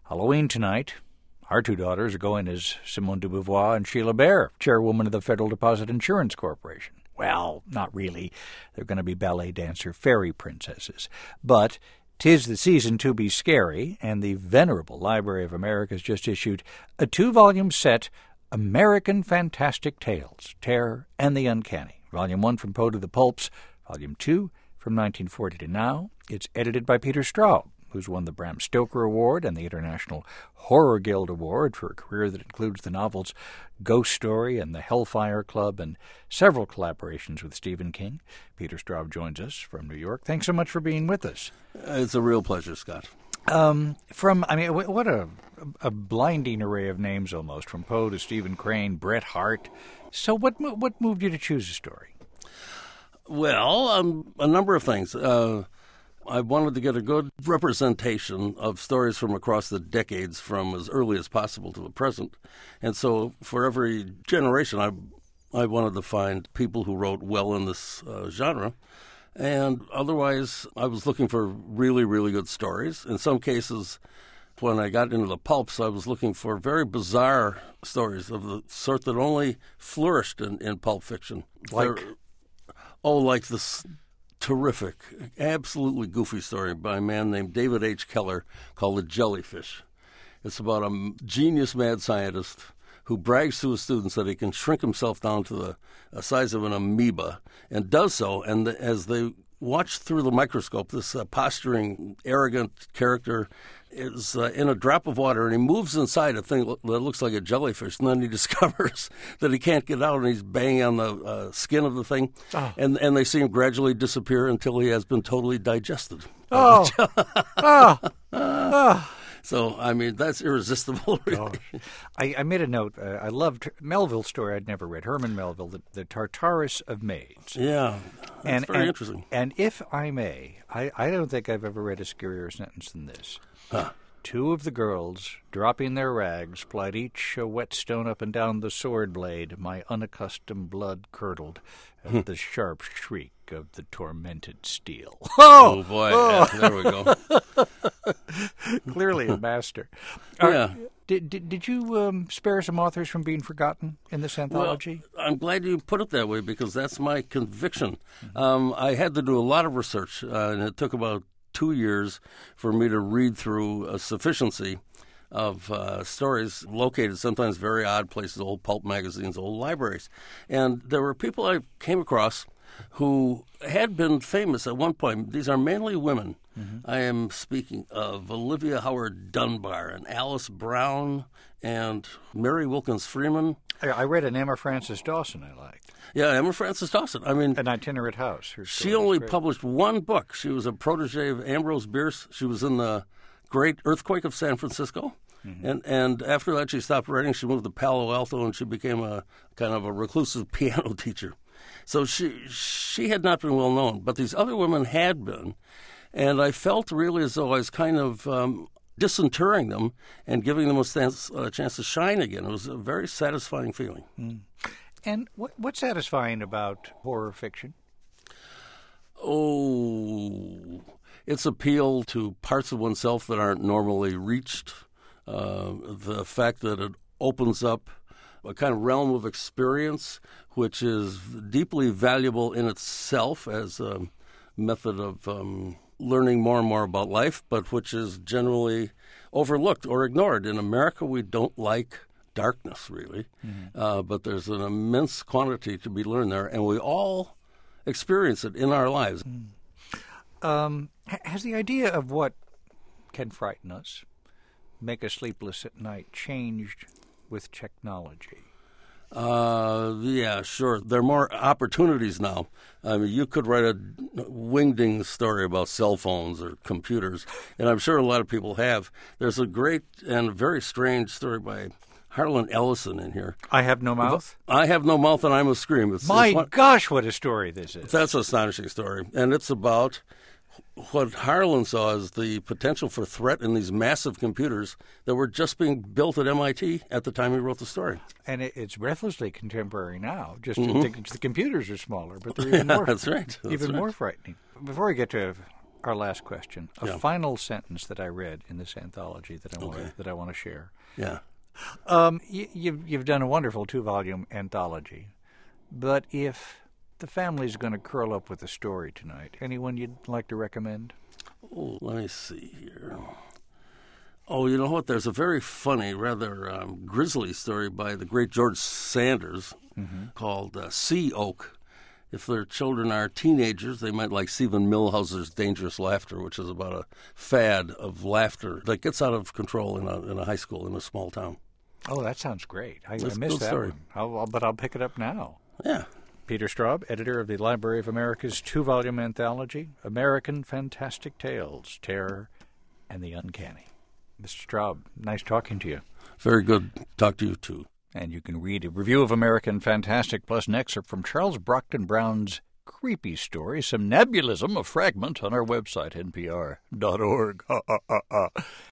Halloween tonight. Our two daughters are going as Simone de Beauvoir and Sheila Bair, chairwoman of the Federal Deposit Insurance Corporation. Well, not really. They're going to be ballet dancer fairy princesses. But 'tis the season to be scary, and the venerable Library of America has just issued a 2-volume set, American Fantastic Tales, Terror and the Uncanny. Volume 1 from Poe to the Pulps, Volume 2 from 1940 to now. It's edited by Peter Straub, who's won the Bram Stoker Award and the International Horror Guild Award for a career that includes the novels Ghost Story and The Hellfire Club and several collaborations with Stephen King. Peter Straub joins us from New York. Thanks so much for being with us. It's a real pleasure, Scott. What a blinding array of names almost, from Poe to Stephen Crane, Bret Harte. So what moved you to choose a story? Well, a number of things. I wanted to get a good representation of stories from across the decades, from as early as possible to the present. And so for every generation, I wanted to find people who wrote well in this genre. And otherwise, I was looking for really, really good stories. In some cases, when I got into the pulps, I was looking for very bizarre stories of the sort that only flourished in pulp fiction. Like this terrific, absolutely goofy story by a man named David H. Keller called The Jellyfish. It's about a genius mad scientist who brags to his students that he can shrink himself down to the size of an amoeba, and does so. And as they watch through the microscope, this posturing, arrogant character is in a drop of water, and he moves inside a thing that looks like a jellyfish, and then he discovers that he can't get out, and he's banging on the skin of the thing, and they see him gradually disappear until he has been totally digested. So, I mean, that's irresistible, really. I made a note. I loved Melville's story I'd never read, Herman Melville, the Tartarus of Maids. Yeah, that's very interesting. And if I may, I don't think I've ever read a scarier sentence than this. Two of the girls, dropping their rags, plied each a whetstone up and down the sword blade. My unaccustomed blood curdled at the sharp shriek of the tormented steel. Oh boy! Yeah, there we go. Clearly a master. Yeah. Did you spare some authors from being forgotten in this anthology? Well, I'm glad you put it that way, because that's my conviction. I had to do a lot of research, and it took about 2 years for me to read through a sufficiency of stories located sometimes very odd places, old pulp magazines, old libraries. And there were people I came across who had been famous at one point. These are mainly women. I am speaking of Olivia Howard Dunbar and Alice Brown and Mary Wilkins Freeman. I read an Emma Frances Dawson I liked. Yeah, Emma Frances Dawson. I mean, An Itinerant House. She only published one book. She was a protege of Ambrose Bierce. She was in the Great Earthquake of San Francisco. And after that, she stopped writing. She moved to Palo Alto, and she became a kind of a reclusive piano teacher. So she had not been well known, but these other women had been. And I felt really as though I was kind of disinterring them and giving them a chance to shine again. It was a very satisfying feeling. And what's satisfying about horror fiction? Oh, its appeal to parts of oneself that aren't normally reached. The fact that it opens up a kind of realm of experience which is deeply valuable in itself as a method of learning more and more about life, but which is generally overlooked or ignored. In America, we don't like darkness, really, but there's an immense quantity to be learned there, and we all experience it in our lives. Has the idea of what can frighten us, make us sleepless at night, changed with technology? Yeah, sure. There are more opportunities now. I mean, you could write a wingding story about cell phones or computers, and I'm sure a lot of people have. There's a great and very strange story by Harlan Ellison in here. I Have No Mouth? I Have No Mouth and I Must Scream. Gosh, what a story this is. That's an astonishing story. And it's about what Harlan saw as the potential for threat in these massive computers that were just being built at MIT at the time he wrote the story. And it's breathlessly contemporary now. The computers are smaller, but they're even more. That's right. More frightening. Before we get to Our last question. A final sentence that I read in this anthology that I want to share. Yeah. You've done a wonderful 2-volume anthology, but if the family's going to curl up with a story tonight, anyone you'd like to recommend? Oh, let me see here. Oh, you know what? There's a very funny, rather grisly story by the great George Sanders called Sea Oak. If their children are teenagers, they might like Stephen Milhouse's Dangerous Laughter, which is about a fad of laughter that gets out of control in a high school in a small town. Oh, that sounds great. I That's a missed good that story. one. But I'll pick it up now. Yeah. Peter Straub, editor of the Library of America's 2-volume anthology, American Fantastic Tales, Terror and the Uncanny. Mr. Straub, nice talking to you. Very good. Talk to you, too. And you can read a review of American Fantastic plus an excerpt from Charles Brockton Brown's creepy story, Somnambulism, a fragment, on our website, npr.org.